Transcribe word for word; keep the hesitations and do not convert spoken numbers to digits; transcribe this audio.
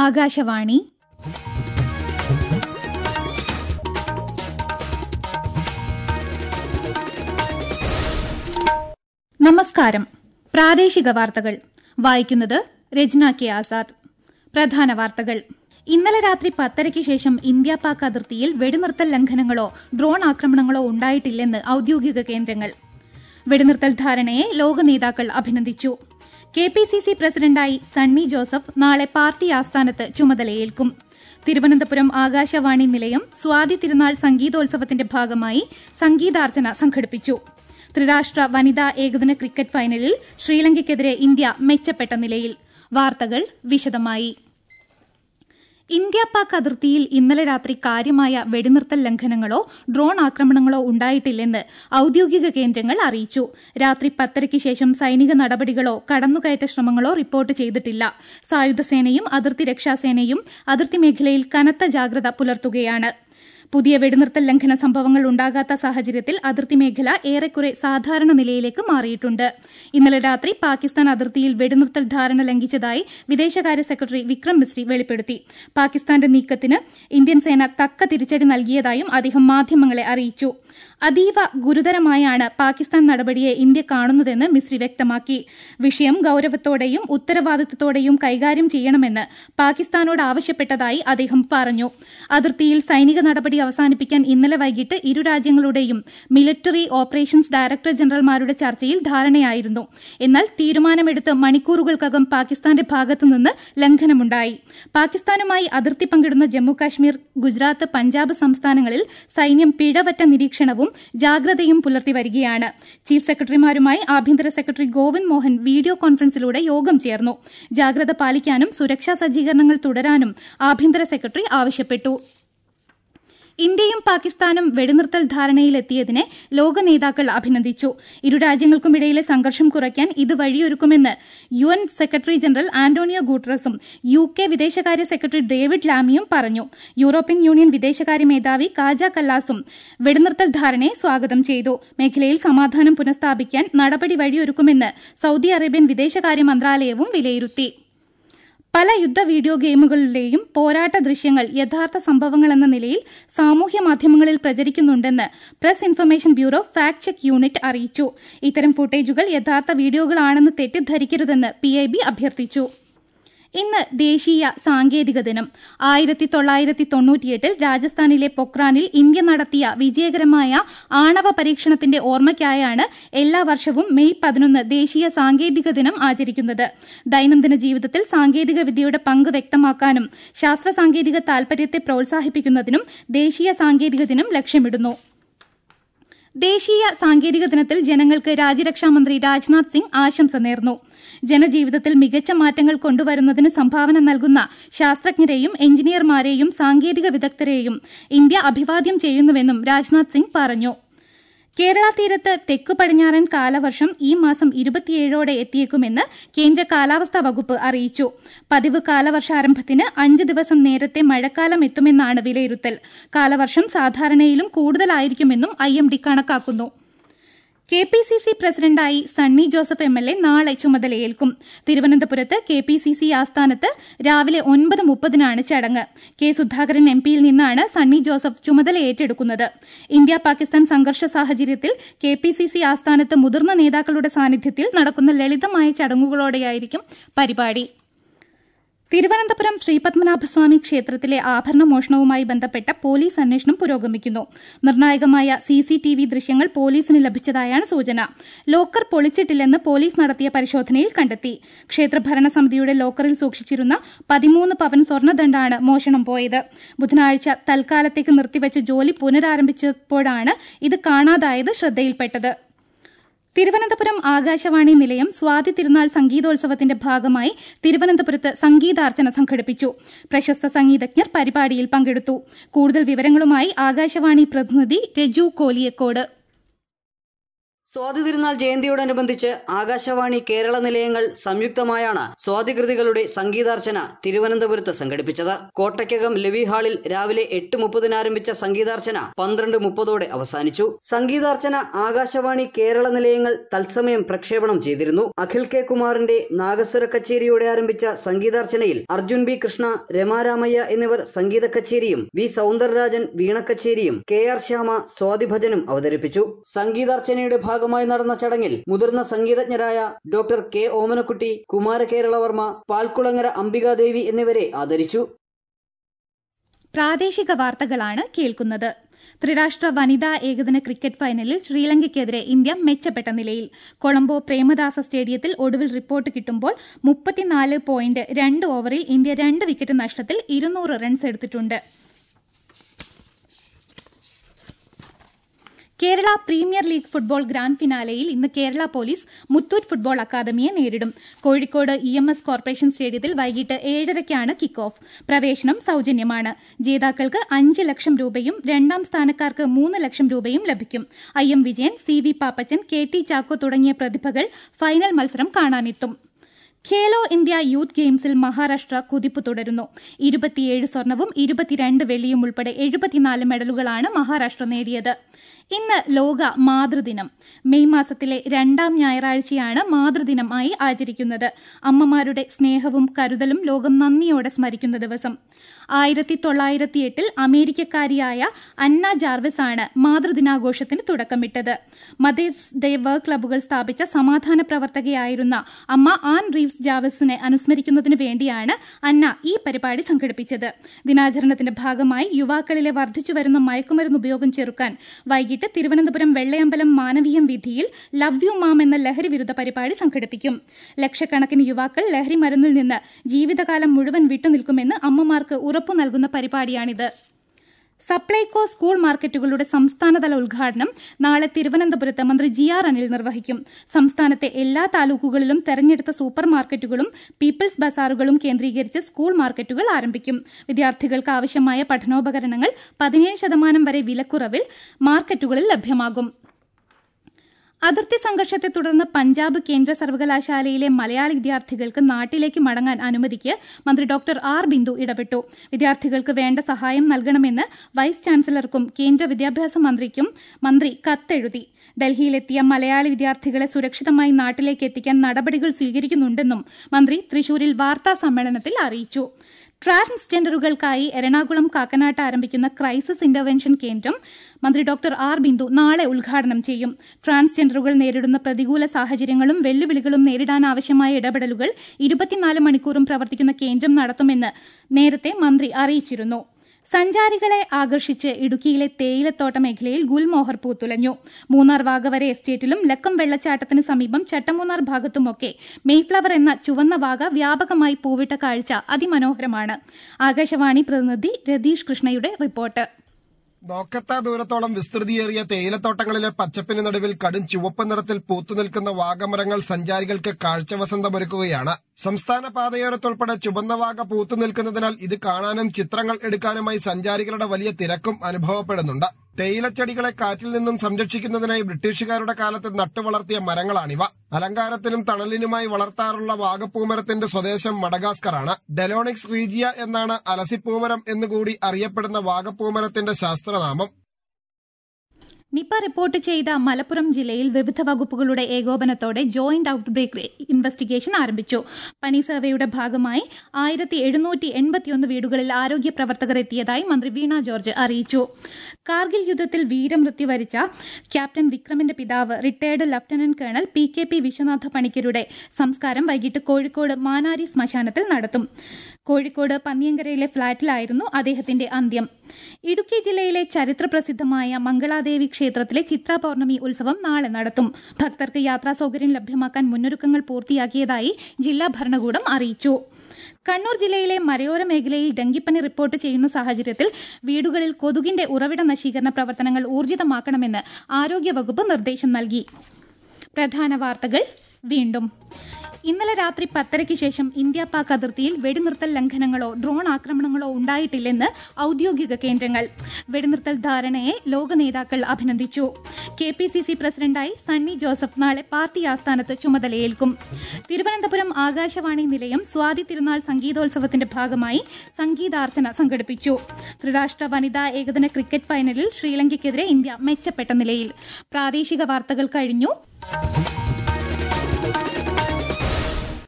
ആകാശവാണി. നമസ്കാരം. പ്രാദേശിക വാർത്തകൾ വായിക്കുന്നത് രജ്ന കെ ആസാദ്. പ്രധാന വാർത്തകൾ. ഇന്നലെ രാത്രി പത്തരയ്ക്ക് ശേഷം ഇന്ത്യ പാക് അതിർത്തിയിൽ വെടിനിർത്തൽ ലംഘനങ്ങളോ ഡ്രോൺ ആക്രമണങ്ങളോ ഉണ്ടായിട്ടില്ലെന്ന് ഔദ്യോഗിക കേന്ദ്രങ്ങൾ. വെടിനിർത്തൽ ധാരണയെ ലോക നേതാക്കൾ അഭിനന്ദിച്ചു. കെ പി സി സി പ്രസിഡന്റായി സണ്ണി ജോസഫ് നാളെ പാർട്ടി ആസ്ഥാനത്ത് ചുമതലയേൽക്കും. തിരുവനന്തപുരം ആകാശവാണി നിലയം സ്വാതി തിരുനാൾ സംഗീതോത്സവത്തിന്റെ ഭാഗമായി സംഗീതാർച്ചന സംഘടിപ്പിച്ചു. ത്രിരാഷ്ട്ര വനിതാ ഏകദിന ക്രിക്കറ്റ് ഫൈനലിൽ ശ്രീലങ്കയ്ക്കെതിരെ ഇന്ത്യ മെച്ചപ്പെട്ട നിലയിൽ. വാർത്തകൾ വിശദമായി. ഇന്ത്യ പാക് അതിർത്തിയിൽ ഇന്നലെ രാത്രി കാര്യമായ വെടിനിർത്തൽ ലംഘനങ്ങളോ ഡ്രോൺ ആക്രമണങ്ങളോ ഉണ്ടായിട്ടില്ലെന്ന് ഔദ്യോഗിക കേന്ദ്രങ്ങൾ അറിയിച്ചു. രാത്രി പത്തരയ്ക്ക് ശേഷം സൈനിക നടപടികളോ കടന്നുകയറ്റ ശ്രമങ്ങളോ റിപ്പോർട്ട് ചെയ്തിട്ടില്ല. സായുധ സേനയും അതിർത്തി രക്ഷാസേനയും അതിർത്തി മേഖലയിൽ കനത്ത ജാഗ്രത പുലർത്തുകയാണ്. പുതിയ വെടിനിർത്തൽ ലംഘന സംഭവങ്ങൾ ഉണ്ടാകാത്ത സാഹചര്യത്തിൽ അതിർത്തി മേഖല ഏറെക്കുറെ സാധാരണ നിലയിലേക്ക് മാറിയിട്ടുണ്ട്. ഇന്നലെ രാത്രി പാകിസ്ഥാൻ അതിർത്തിയിൽ വെടിനിർത്തൽ ധാരണ ലംഘിച്ചതായി വിദേശകാര്യ സെക്രട്ടറി വിക്രം മിസ്രി വെളിപ്പെടുത്തി. പാകിസ്ഥാന്റെ നീക്കത്തിന് ഇന്ത്യൻ സേന തക്ക തിരിച്ചടി നൽകിയതായും അദ്ദേഹം മാധ്യമങ്ങളെ അറിയിച്ചു. അതീവ ഗുരുതരമായാണ് പാകിസ്ഥാൻ നടപടിയെ ഇന്ത്യ കാണുന്നതെന്ന് മിസ്രി വ്യക്തമാക്കി. വിഷയം ഗൌരവത്തോടെയും ഉത്തരവാദിത്തത്തോടെയും കൈകാര്യം ചെയ്യണമെന്ന് പാകിസ്ഥാനോട് ആവശ്യപ്പെട്ടതായി അദ്ദേഹം പറഞ്ഞു. അതിർത്തിയിൽ സൈനിക നടപടി അവസാനിപ്പിക്കാൻ ഇന്നലെ വൈകിട്ട് ഇരു രാജ്യങ്ങളുടെയും മിലിറ്ററി ഓപ്പറേഷൻസ് ഡയറക്ടർ ജനറൽമാരുടെ ചർച്ചയിൽ ധാരണയായിരുന്നു. എന്നാൽ തീരുമാനമെടുത്ത് മണിക്കൂറുകൾക്കകം പാകിസ്ഥാന്റെ ഭാഗത്തുനിന്ന് ലംഘനമുണ്ടായി. പാകിസ്ഥാനുമായി അതിർത്തി പങ്കിടുന്ന ജമ്മുകാശ്മീർ, ഗുജറാത്ത്, പഞ്ചാബ് സംസ്ഥാനങ്ങളിൽ സൈന്യം പിഴവറ്റ നിരീക്ഷണവും ജാഗ്രതയും പുലർത്തി വരികയാണ്. ചീഫ് സെക്രട്ടറിമാരുമായി ആഭ്യന്തര സെക്രട്ടറി ഗോവിന്ദ് മോഹൻ വീഡിയോ കോൺഫറൻസിലൂടെ യോഗം ചേർന്നു. ജാഗ്രത പാലിക്കാനും സുരക്ഷാ സജ്ജീകരണങ്ങൾ തുടരാനും ആഭ്യന്തര സെക്രട്ടറി ആവശ്യപ്പെട്ടു. ഇന്ത്യയും പാകിസ്ഥാനും വെടിനിർത്തൽ ധാരണയിലെത്തിയതിനെ ലോക നേതാക്കൾ അഭിനന്ദിച്ചു. ഇരു രാജ്യങ്ങൾക്കുമിടയിലെ സംഘർഷം കുറയ്ക്കാൻ ഇത് വഴിയൊരുക്കുമെന്ന് U N secretary general Antonio ഗുട്ടറസും യു കെ വിദേശകാര്യ സെക്രട്ടറി ഡേവിഡ് ലാമിയും പറഞ്ഞു. യൂറോപ്യൻ യൂണിയൻ വിദേശകാര്യ മേധാവി കാജ കല്ലാസും വെടിനിർത്തൽ ധാരണയെ സ്വാഗതം ചെയ്തു. മേഖലയിൽ സമാധാനം പുനഃസ്ഥാപിക്കാൻ നടപടി വഴിയൊരുക്കുമെന്ന് സൌദി അറേബ്യൻ വിദേശകാര്യ മന്ത്രാലയവും വിലയിരുത്തി. പല യുദ്ധ വീഡിയോ ഗെയിമുകളിലെയും പോരാട്ട ദൃശ്യങ്ങൾ യഥാർത്ഥ സംഭവങ്ങളെന്ന നിലയിൽ സാമൂഹ്യ മാധ്യമങ്ങളിൽ പ്രചരിക്കുന്നുണ്ടെന്ന് press information bureau fact check unit അറിയിച്ചു. ഇത്തരം ഫുട്ടേജുകൾ യഥാർത്ഥ വീഡിയോകളാണെന്ന് തെറ്റിദ്ധരിക്കരുതെന്ന് പി ഐ ബി അഭ്യർത്ഥിച്ചു. ഇന്ന് ദേശീയ സാങ്കേതിക ദിനം. ആയിരത്തി തൊള്ളായിരത്തി തൊണ്ണൂറ്റിയെട്ടിൽ രാജസ്ഥാനിലെ പൊക്രാനിൽ ഇന്ത്യ നടത്തിയ വിജയകരമായ ആണവ പരീക്ഷണത്തിന്റെ ഓർമ്മയ്ക്കായാണ് എല്ലാ വർഷവും മെയ് പതിനൊന്ന് ദേശീയ സാങ്കേതിക ദിനം ആചരിക്കുന്നത്. ദൈനംദിന ജീവിതത്തിൽ സാങ്കേതിക വിദ്യയുടെ പങ്ക് വ്യക്തമാക്കാനും ശാസ്ത്ര സാങ്കേതിക താൽപര്യത്തെ പ്രോത്സാഹിപ്പിക്കുന്നതിനും ദേശീയ സാങ്കേതിക ദിനം ലക്ഷ്യമിടുന്നു. ദേശീയ സാങ്കേതിക ദിനത്തിൽ ജനങ്ങൾക്ക് രാജ്യരക്ഷാമന്ത്രി രാജ്നാഥ് സിംഗ് ആശംസ നേർന്നു. ജനജീവിതത്തിൽ മികച്ച മാറ്റങ്ങൾ കൊണ്ടുവരുന്നതിന് സംഭാവന നൽകുന്ന ശാസ്ത്രജ്ഞരെയും എഞ്ചിനീയർമാരെയും സാങ്കേതിക വിദഗ്ധരെയും ഇന്ത്യ അഭിവാദ്യം ചെയ്യുന്നുവെന്നും രാജ്നാഥ് സിംഗ് പറഞ്ഞു. കേരള തീരത്ത് തെക്കു പടിഞ്ഞാറൻ കാലവർഷം ഈ മാസം ഇരുപത്തിയേഴോടെ എത്തിയേക്കുമെന്ന് കേന്ദ്ര കാലാവസ്ഥാ വകുപ്പ് അറിയിച്ചു. പതിവ് കാലവർഷാരംഭത്തിന് അഞ്ച് ദിവസം നേരത്തെ മഴക്കാലം എത്തുമെന്നാണ് വിലയിരുത്തൽ. കാലവർഷം സാധാരണയിലും കൂടുതലായിരിക്കുമെന്നും ഐ എം ഡി കണക്കാക്കുന്നു. കെ പി സി സി പ്രസിഡന്റായി Sunny Joseph M L A നാളെ ചുമതലയേൽക്കും. തിരുവനന്തപുരത്ത് കെ പി സി സി ആസ്ഥാനത്ത് രാവിലെ ഒൻപത് മുപ്പതിനാണ് ചടങ്ങ്. കെ സുധാകരൻ എം പിയിൽ നിന്നാണ് സണ്ണി ജോസഫ് ചുമതല ഏറ്റെടുക്കുന്നത്. ഇന്ത്യ പാകിസ്ഥാൻ സംഘർഷ സാഹചര്യത്തിൽ കെ പി സി സി ആസ്ഥാനത്ത് മുതിർന്ന നേതാക്കളുടെ സാന്നിധ്യത്തിൽ നടക്കുന്ന ലളിതമായ ചടങ്ങുകളോടെയായിരിക്കും പരിപാടി. തിരുവനന്തപുരം ശ്രീപത്മനാഭസ്വാമി ക്ഷേത്രത്തിലെ ആഭരണ മോഷണവുമായി ബന്ധപ്പെട്ട പോലീസ് അന്വേഷണം പുരോഗമിക്കുന്നു. നിർണായകമായ സി സി ടി വി ദൃശ്യങ്ങൾ പോലീസിന് ലഭിച്ചതായാണ് സൂചന. ലോക്കർ പൊളിച്ചിട്ടില്ലെന്ന് പോലീസ് നടത്തിയ പരിശോധനയിൽ കണ്ടെത്തി. ക്ഷേത്ര ഭരണസമിതിയുടെ ലോക്കറിൽ സൂക്ഷിച്ചിരുന്ന പതിമൂന്ന് പവൻ സ്വർണ്ണദണ്ഡാണ് മോഷണം പോയത്. ബുധനാഴ്ച തൽക്കാലത്തേക്ക് നിർത്തിവെച്ച് ജോലി പുനരാരംഭിച്ചപ്പോഴാണ് ഇത് കാണാതായത് ശ്രദ്ധയിൽപ്പെട്ടത്. തിരുവനന്തപുരം ആകാശവാണി നിലയം സ്വാതി തിരുനാൾ സംഗീതോത്സവത്തിന്റെ ഭാഗമായി തിരുവനന്തപുരത്ത് സംഗീതാർച്ചന സംഘടിപ്പിച്ചു. പ്രശസ്ത സംഗീതജ്ഞർ പരിപാടിയിൽ പങ്കെടുത്തു. കൂടുതൽ വിവരങ്ങളുമായി ആകാശവാണി പ്രതിനിധി രജു കോലിയക്കോട്. സ്വാതി തിരുനാൾ ജയന്തിയോടനുബന്ധിച്ച് ആകാശവാണി കേരള നിലയങ്ങൾ സംയുക്തമായാണ് സ്വാതികൃതികളുടെ സംഗീതാർച്ചന തിരുവനന്തപുരത്ത് സംഘടിപ്പിച്ചത്. കോട്ടയ്ക്കകം ലെവി ഹാളിൽ രാവിലെ എട്ട് മുപ്പതിന് ആരംഭിച്ച സംഗീതാർച്ചന പന്ത്രണ്ട് മുപ്പതോടെ അവസാനിച്ചു. സംഗീതാർച്ചന ആകാശവാണി കേരള നിലയങ്ങൾ തത്സമയം പ്രക്ഷേപണം ചെയ്തിരുന്നു. അഖിൽ കെ കുമാറിന്റെ നാഗസ്വര കച്ചേരിയോടെ ആരംഭിച്ച സംഗീതാർച്ചനയിൽ അർജുൻ ബി കൃഷ്ണ, രമാരാമയ്യ എന്നിവർ സംഗീത കച്ചേരിയും വി സൗന്ദരരാജൻ വീണ കച്ചേരിയും കെ ആർ ശ്യാമ സ്വാതിഭജനും അവതരിപ്പിച്ചു. സംഗീതാർച്ചനയുടെ ഭാഗമായി നടന്ന ചടങ്ങിൽ മുതിർന്ന സംഗീതജ്ഞരായ ഡോക്ടർ കെ ഓമനക്കുട്ടി, കുമാരകേരളവർമ്മ, പാൽക്കുളങ്ങര അംബികാദേവി എന്നിവരെ ആദരിച്ചു. പ്രാദേശിക വാർത്തകളാണ് കേൾക്കുന്നത്. ത്രിരാഷ്ട്ര വനിതാ ഏകദിന ക്രിക്കറ്റ് ഫൈനലിൽ ശ്രീലങ്കയ്ക്കെതിരെ ഇന്ത്യ മെച്ചപ്പെട്ട നിലയിൽ. കൊളംബോ പ്രേമദാസ സ്റ്റേഡിയത്തിൽ ഒടുവിൽ റിപ്പോർട്ട് കിട്ടുമ്പോൾ മുപ്പത്തിനാല് പോയിന്റ് രണ്ട് ഓവറിൽ ഇന്ത്യ രണ്ട് വിക്കറ്റ് നഷ്ടത്തിൽ ഇരുന്നൂറ് റൺസ് എടുത്തിട്ടുണ്ട്. Kerala premier league football grand ഫിനാലെയിൽ ഇന്ന് കേരള പോലീസ് മുത്തൂറ്റ് ഫുട്ബോൾ അക്കാദമിയെ നേരിടും. Kozhikode E M S corporation സ്റ്റേഡിയത്തിൽ വൈകിട്ട് ഏഴരയ്ക്കാണ് കിക്ക് ഓഫ്. പ്രവേശനം സൌജന്യമാണ്. ജേതാക്കൾക്ക് അഞ്ച് ലക്ഷം രൂപയും രണ്ടാം സ്ഥാനക്കാർക്ക് മൂന്ന് ലക്ഷം രൂപയും ലഭിക്കും. I M Vijayan, C V Pappachan, K T Chacko തുടങ്ങിയ പ്രതിഭകൾ ഫൈനൽ മത്സരം കാണാനെത്തും. ഖേലോ ഇന്ത്യ യൂത്ത് ഗെയിംസിൽ മഹാരാഷ്ട്ര കുതിപ്പ് തുടരുന്നു. ഇരുപത്തിയേഴ് സ്വർണവും ഇരുപത്തിരണ്ട് വെള്ളിയും ഉൾപ്പെടെ എഴുപത്തിനാല് മെഡലുകളാണ് മഹാരാഷ്ട്ര നേടിയത്. ഇന്ന് ലോക മാതൃദിനം. മെയ് മാസത്തിലെ രണ്ടാം ഞായറാഴ്ചയാണ് മാതൃദിനമായി ആചരിക്കുന്നത്. അമ്മമാരുടെ സ്നേഹവും കരുതലും ലോകം നന്ദിയോടെ സ്മരിക്കുന്ന ദിവസം. ആയിരത്തി തൊള്ളായിരത്തി എട്ടിൽ അമേരിക്കക്കാരിയായ അന്ന ജാർവിസ് ആണ് മാതൃദിനാഘോഷത്തിന് തുടക്കമിട്ടത്. മദേഴ്സ് ഡേ വർക്ക് ക്ലബ്ബുകൾ സ്ഥാപിച്ച സമാധാന പ്രവർത്തകയായിരുന്ന അമ്മ ആൻ റീവ്സ് ജാർവിസിനെ അനുസ്മരിക്കുന്നതിന് വേണ്ടിയാണ് അന്ന ഈ പരിപാടി സംഘടിപ്പിച്ചത്. ദിനാചരണത്തിന്റെ ഭാഗമായി യുവാക്കളിലെ വർദ്ധിച്ചുവരുന്ന മയക്കുമരുന്ന് ഉപയോഗം ചെറുക്കാൻ വൈകിട്ട് തിരുവനന്തപുരം വെള്ളയമ്പലം മാനവീയം വീഥിയിൽ ലവ് യു മാം എന്ന ലഹരി വിരുദ്ധ പരിപാടി സംഘടിപ്പിക്കും. ലക്ഷക്കണക്കിന് യുവാക്കൾ ലഹരി മരുന്നിൽ നിന്ന് ജീവിതകാലം മുഴുവൻ വിട്ടുനിൽക്കുമെന്ന് അമ്മമാർക്ക് ഉറപ്പു നൽകുന്ന പരിപാടിയാണിത്. സപ്ലൈകോ സ്കൂൾ മാർക്കറ്റുകളുടെ സംസ്ഥാനതല ഉദ്ഘാടനം നാളെ തിരുവനന്തപുരത്ത് മന്ത്രി ജി ആർ അനിൽ നിർവഹിക്കും. സംസ്ഥാനത്തെ എല്ലാ താലൂക്കുകളിലും തെരഞ്ഞെടുത്ത സൂപ്പർ മാർക്കറ്റുകളും പീപ്പിൾസ് ബസാറുകളും കേന്ദ്രീകരിച്ച് സ്കൂൾ മാർക്കറ്റുകൾ ആരംഭിക്കും. വിദ്യാർത്ഥികൾക്ക് ആവശ്യമായ പഠനോപകരണങ്ങൾ പതിനേഴ് ശതമാനം വരെ വിലക്കുറവിൽ മാർക്കറ്റുകളിൽ ലഭ്യമാകും. അതിർത്തി സംഘർഷത്തെ തുടർന്ന് പഞ്ചാബ് കേന്ദ്ര സർവകലാശാലയിലെ മലയാളി വിദ്യാർത്ഥികൾക്ക് നാട്ടിലേക്ക് മടങ്ങാൻ അനുമതിക്ക് മന്ത്രി ഡോക്ടർ ആർ ബിന്ദു ഇടപെട്ടു. വിദ്യാർത്ഥികൾക്ക് വേണ്ട സഹായം നൽകണമെന്ന് വൈസ് ചാൻസലർക്കും കേന്ദ്ര വിദ്യാഭ്യാസ മന്ത്രിക്കും മന്ത്രി കത്തെഴുതി. ഡൽഹിയിലെത്തിയ മലയാളി വിദ്യാർത്ഥികളെ സുരക്ഷിതമായി നാട്ടിലേക്ക് എത്തിക്കാൻ നടപടികൾ സ്വീകരിക്കുന്നുണ്ടെന്നും മന്ത്രി തൃശൂരിൽ വാർത്താ സമ്മേളനത്തിൽ അറിയിച്ചു. ട്രാൻസ്ജെൻഡറുകൾക്കായി എറണാകുളം കാക്കനാട്ട് ആരംഭിക്കുന്ന ക്രൈസിസ് ഇന്റർവെൻഷൻ കേന്ദ്രം മന്ത്രി ഡോക്ടർ ആർ ബിന്ദു നാളെ ഉദ്ഘാടനം ചെയ്യും. ട്രാൻസ്ജെൻഡറുകൾ നേരിടുന്ന പ്രതികൂല സാഹചര്യങ്ങളും വെല്ലുവിളികളും നേരിടാനാവശ്യമായ ഇടപെടലുകൾ ഇരുപത്തിനാല് മണിക്കൂറും പ്രവർത്തിക്കുന്ന കേന്ദ്രം നടത്തുമെന്ന് നേരത്തെ മന്ത്രി അറിയിച്ചിരുന്നു. സഞ്ചാരികളെ ആകർഷിച്ച് ഇടുക്കിയിലെ തേയിലത്തോട്ട മേഖലയിൽ ഗുൽമോഹർ പൂത്തുലഞ്ഞു. മൂന്നാർ വാഗവര എസ്റ്റേറ്റിലും ലക്കം വെള്ളച്ചാട്ടത്തിന് സമീപം ചട്ടമൂന്നാർ ഭാഗത്തുമൊക്കെ മെയ്ഫ്ലവർ എന്ന ചുവന്ന വാഗ വ്യാപകമായി പൂവിട്ട കാഴ്ച അതിമനോഹരമാണ്. ആകാശവാണി പ്രതിനിധി രതീഷ് കൃഷ്ണയുടെ റിപ്പോർട്ട്. നോക്കെത്താ ദൂരത്തോളം വിസ്തൃതിയേറിയ തേയിലത്തോട്ടങ്ങളിലെ പച്ചപ്പിന് നടുവിൽ കടും ചുവപ്പ് നിറത്തിൽ പൂത്തുനിൽക്കുന്ന വാഗമരങ്ങൾ സഞ്ചാരികൾക്ക് കാഴ്ചവസന്തമൊരുക്കുകയാണ്. സംസ്ഥാന പാതയോരത്തുൾപ്പെടെ ചുവന്ന വാഗ പൂത്തുനിൽക്കുന്നതിനാൽ ഇത് കാണാനും ചിത്രങ്ങൾ എടുക്കാനുമായി സഞ്ചാരികളുടെ വലിയ തിരക്കും അനുഭവപ്പെടുന്നുണ്ട്. തേയിലച്ചെടികളെ കാറ്റിൽ നിന്നും സംരക്ഷിക്കുന്നതിനായി ബ്രിട്ടീഷുകാരുടെ കാലത്ത് നട്ടുവളർത്തിയ മരങ്ങളാണിവ. അലങ്കാരത്തിനും തണലിനുമായി വളർത്താറുള്ള വാഗപ്പൂമരത്തിന്റെ സ്വദേശം മഡഗാസ്കറാണ്. ഡെലോണിക്സ് റീജിയ എന്നാണ് അലസിപ്പൂമരം എന്നുകൂടി അറിയപ്പെടുന്ന വാഗപ്പൂമരത്തിന്റെ ശാസ്ത്രനാമം. നിപ റിപ്പോർട്ട് ചെയ്ത മലപ്പുറം ജില്ലയിൽ വിവിധ വകുപ്പുകളുടെ ഏകോപനത്തോടെ ജോയിന്റ് ഔട്ട്ബ്രേക്ക് ഇൻവെസ്റ്റിഗേഷൻ ആരംഭിച്ചു. പനി സർവേയുടെ ഭാഗമായി ആയിരത്തി എഴുന്നൂറ്റി എൺപത്തിയൊന്ന് വീടുകളിൽ ആരോഗ്യ പ്രവർത്തകർ എത്തിയതായി മന്ത്രി വീണ ജോർജ് അറിയിച്ചു. കാർഗിൽ യുദ്ധത്തിൽ വീരമൃത്യു വരിച്ച ക്യാപ്റ്റൻ വിക്രമിന്റെ പിതാവ് retired lieutenant colonel P K P Viswanatha പണിക്കരുടെ സംസ്കാരം വൈകിട്ട് കോഴിക്കോട് മാനാരി ശ്മശാനത്തിൽ നടത്തും. കോഴിക്കോട് പന്നിയങ്കരയിലെ ഫ്ളാറ്റിലായിരുന്നു അദ്ദേഹത്തിന്റെ അന്ത്യം. ഇടുക്കി ജില്ലയിലെ ചരിത്രപ്രസിദ്ധമായ മംഗളാദേവി ക്ഷേത്രത്തിലെ ചിത്ര പൌർണമി ഉത്സവം നാളെ നടത്തും. ഭക്തർക്ക് യാത്രാ സൌകര്യം ലഭ്യമാക്കാൻ മുന്നൊരുക്കങ്ങൾ പൂർത്തിയാക്കിയതായി ജില്ലാ ഭരണകൂടം അറിയിച്ചു. കണ്ണൂർ ജില്ലയിലെ മലയോര മേഖലയിൽ ഡെങ്കിപ്പനി റിപ്പോർട്ട് ചെയ്യുന്ന സാഹചര്യത്തിൽ വീടുകളിൽ കൊതുകിന്റെ ഉറവിട നശീകരണ പ്രവർത്തനങ്ങൾ ഊർജിതമാക്കണമെന്ന് ആരോഗ്യവകുപ്പ് നിർദ്ദേശം നൽകി. പ്രധാന വാർത്തകൾ വീണ്ടും. ഇന്നലെ രാത്രി പത്തരയ്ക്ക് ശേഷം ഇന്ത്യ പാക് അതിർത്തിയിൽ വെടിനിർത്തൽ ലംഘനങ്ങളോ ഡ്രോൺ ആക്രമണങ്ങളോ ഉണ്ടായിട്ടില്ലെന്ന് ഔദ്യോഗിക കേന്ദ്രങ്ങൾ. വെടിനിർത്തൽ ധാരണയെ ലോക നേതാക്കൾ അഭിനന്ദിച്ചു. കെ പി സി സി പ്രസിഡന്റായി സണ്ണി ജോസഫ് നാളെ പാർട്ടി ആസ്ഥാനത്ത് ചുമതലയേൽക്കും. തിരുവനന്തപുരം ആകാശവാണി നിലയം സ്വാതി തിരുനാൾ സംഗീതോത്സവത്തിന്റെ ഭാഗമായി സംഗീതാർച്ചന സംഘടിപ്പിച്ചു. ത്രിരാഷ്ട്ര വനിതാ ഏകദിന ക്രിക്കറ്റ് ഫൈനലിൽ ശ്രീലങ്കയ്ക്കെതിരെ ഇന്ത്യ മെച്ചപ്പെട്ട നിലയിൽ. പ്രാദേശിക വാർത്തകൾ കഴിഞ്ഞു.